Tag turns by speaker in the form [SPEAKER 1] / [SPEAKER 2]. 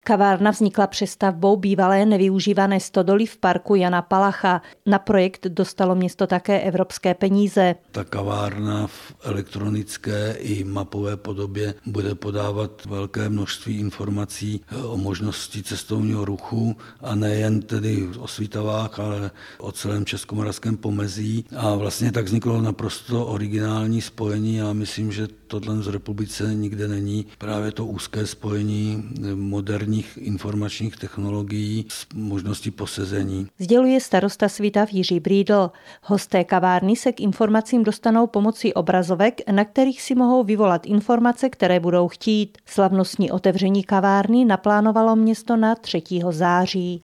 [SPEAKER 1] Kavárna vznikla přestavbou bývalé nevyužívané stodoly v parku Jana Palacha. Na projekt dostalo město také evropské peníze.
[SPEAKER 2] Ta kavárna v elektronické i mapové podobě bude podávat velké množství informací o možnosti cestovního ruchu a nejen tedy o Svitavách, ale o celém českomoravském pomezí. A vlastně tak vzniklo naprosto originální spojení. Já myslím, že tohle v republice nikde není. Právě to úzké spojení moderních informačních technologií s možností posezení.
[SPEAKER 1] Sděluje starosta Svitav Jiří Brýdl. Hosté kavárny se k informacím dostanou pomocí obrazovek, na kterých si mohou vyvolat informace, které budou chtít. Slavnostní otevření kavárny naplánovalo město na 3. září.